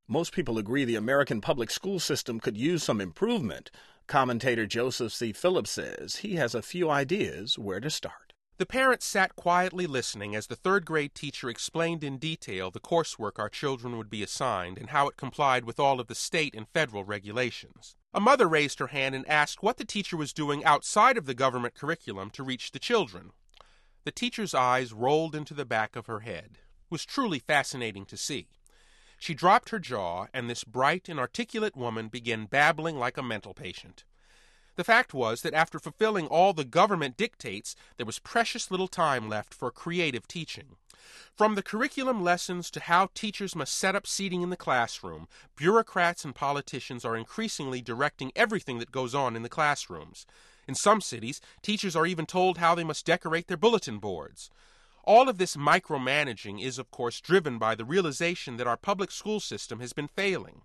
Most people agree the American public school system could use some improvement. Commentator Joseph C. Phillips says he has a few ideas where to start. The parents sat quietly listening as the third-grade teacher explained in detail the coursework our children would be assigned and how it complied with all of the state and federal regulations. A mother raised her hand and asked what the teacher was doing outside of the government curriculum to reach the children. The teacher's eyes rolled into the back of her head. It was truly fascinating to see. She dropped her jaw, and this bright and articulate woman began babbling like a mental patient. The fact was that after fulfilling all the government dictates, there was precious little time left for creative teaching. From the curriculum lessons to how teachers must set up seating in the classroom, bureaucrats and politicians are increasingly directing everything that goes on in the classrooms. In some cities, teachers are even told how they must decorate their bulletin boards. All of this micromanaging is, of course, driven by the realization that our public school system has been failing.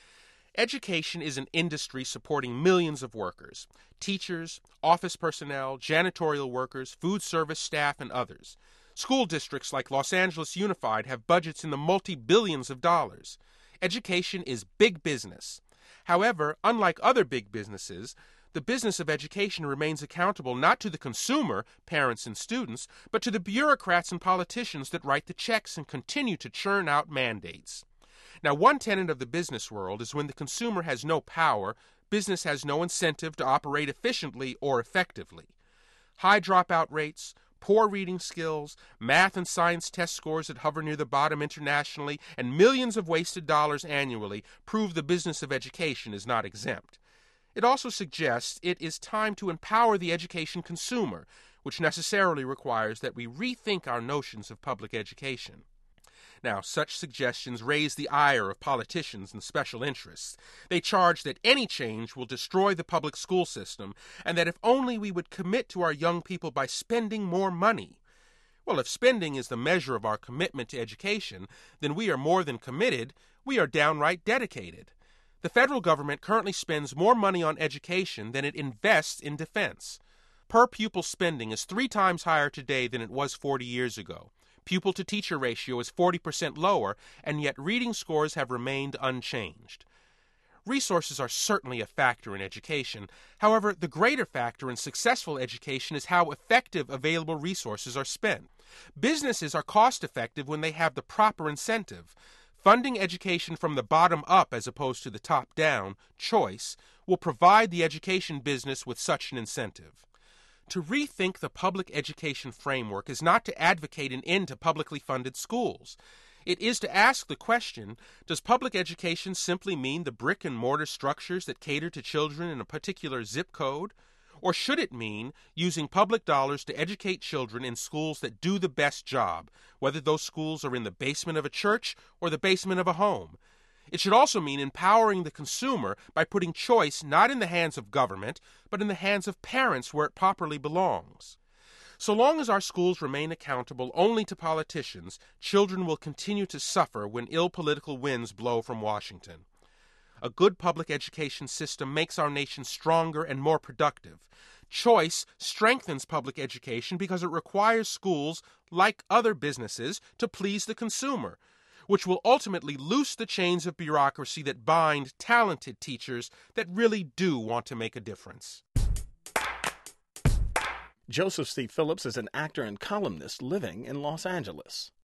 Education is an industry supporting millions of workers: teachers, office personnel, janitorial workers, food service staff, and others. School districts like Los Angeles Unified have budgets in the multi-billions of dollars. Education is big business. However, unlike other big businesses, the business of education remains accountable not to the consumer, parents and students, but to the bureaucrats and politicians that write the checks and continue to churn out mandates. Now, one tenet of the business world is when the consumer has no power, business has no incentive to operate efficiently or effectively. High dropout rates, poor reading skills, math and science test scores that hover near the bottom internationally, and millions of wasted dollars annually prove the business of education is not exempt. It also suggests it is time to empower the education consumer, which necessarily requires that we rethink our notions of public education. Now, such suggestions raise the ire of politicians and special interests. They charge that any change will destroy the public school system, and that if only we would commit to our young people by spending more money. Well, if spending is the measure of our commitment to education, then we are more than committed, we are downright dedicated. The federal government currently spends more money on education than it invests in defense. Per-pupil spending is 3 times higher today than it was 40 years ago. Pupil-to-teacher ratio is 40% lower, and yet reading scores have remained unchanged. Resources are certainly a factor in education. However, the greater factor in successful education is how effective available resources are spent. Businesses are cost-effective when they have the proper incentive. Funding education from the bottom up as opposed to the top down, choice, will provide the education business with such an incentive. To rethink the public education framework is not to advocate an end to publicly funded schools. It is to ask the question, does public education simply mean the brick-and-mortar structures that cater to children in a particular zip code? Or should it mean using public dollars to educate children in schools that do the best job, whether those schools are in the basement of a church or the basement of a home? It should also mean empowering the consumer by putting choice not in the hands of government, but in the hands of parents where it properly belongs. So long as our schools remain accountable only to politicians, children will continue to suffer when ill political winds blow from Washington. A good public education system makes our nation stronger and more productive. Choice strengthens public education because it requires schools, like other businesses, to please the consumer, which will ultimately loose the chains of bureaucracy that bind talented teachers that really do want to make a difference. Joseph C. Phillips is an actor and columnist living in Los Angeles.